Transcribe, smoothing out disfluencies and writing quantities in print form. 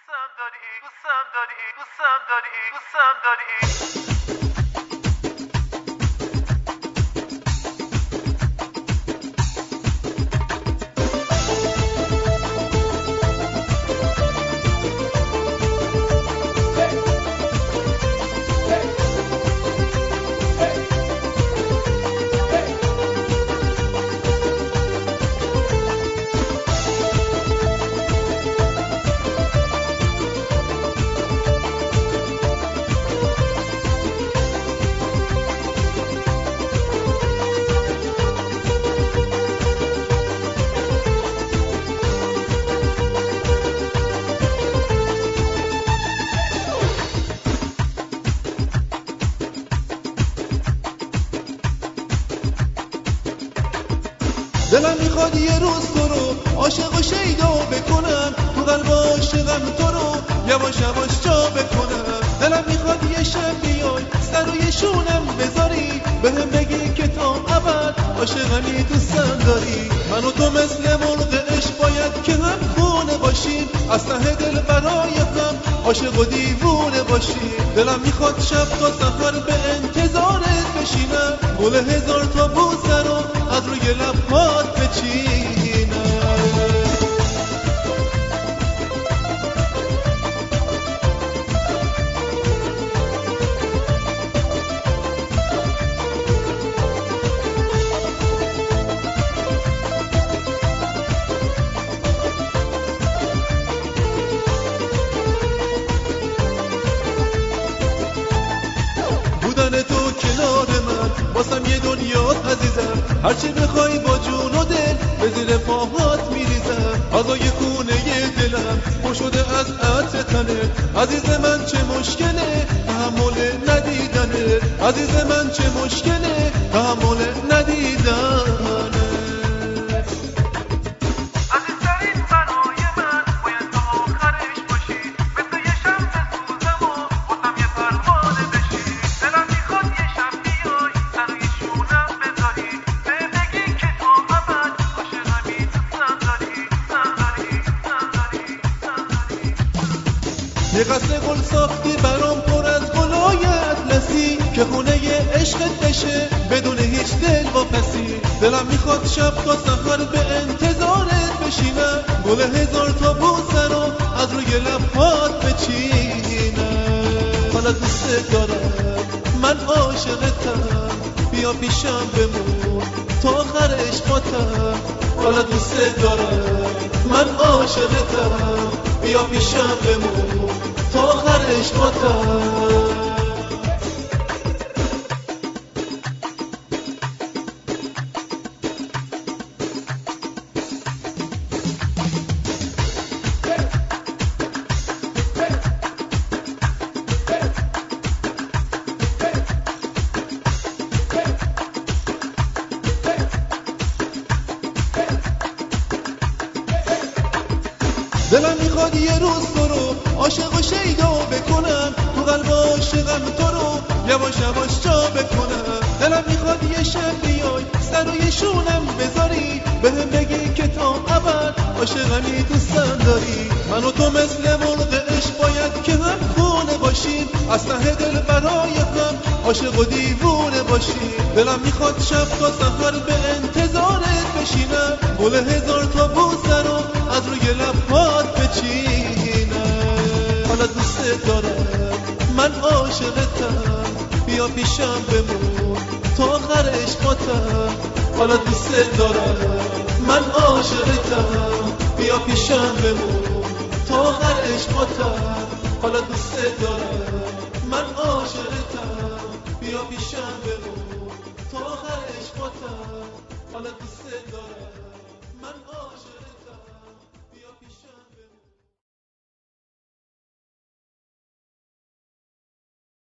دلم میخواد یه روز تو رو عاشق و شیدا بکنم، تو قلب عاشقم تو رو یواش یواش جا بکنم. دلم میخواد یه شب بیای سر روی شونم بذاری، بهم بگی که تا ابد عاشقمی دوستم داری. من و تو مثل مرغ عشق باید که هم خونه باشیم، از ته دل برای هم عاشق و دیوونه باشیم. دلم میخواد شب تا سحر به انتظارت بشینم، گل هزار تا بوسه رو از روی لبات بچینم. بودن تو کنار من واسم یه دنیاست عزیزم، هرچی بخوای با جون و دل به زیر پاهات میریزم. غذای خونه دلم پر شده از عطر تنه، عزیز من چه مشکله تحمل ندیدنه، عزیز من چه مشکله تحمل ندیدنه. یه قصر گل ساختی برام پر از گلای اطلسی، که خونه عشقت بشه بدون هیچ دل واپسی. دلم میخواد شب تا سحر به انتظارت بشینم، گل هزار تا بوسه رو از روی لبات بچینم. حالا دوست دارم من عاشقتم، بیا پیشم بمون تا آخر عشقاتم. حالا دوست دارم من عاشقتم، بیا پیشم بمون تا آخر عشقاتم. دلم میخواد یه روز تو رو عاشق و شیدا بکنم، تو قلب عاشقم تو رو یواش یواش جا بکنم. دلم میخواد یه شب بیای سر روی شونم بذاری، بهم بگی که تا ابد عاشقمی دوستم داری. من و تو مثل مرغ عشق باید که هم خونه باشیم، از ته دل برای هم عاشق و دیوونه باشیم. دلم میخواد شب تا سحر به انتظارت بشینم، گل هزار تا بوسه رو از روی لبات بچینم. حالا دوست دارم من عاشقتم، بیا پیشم بمون تا آخر عشقاتم. حالا دوست دارم من عاشقتم، بیا پیشم بمون تا آخر عشقاتم. حالا دوست دارم من عاشقتم، بیا پیشم بمون تا آخر عشقاتم. حالا دوست دارم من عاشقتم.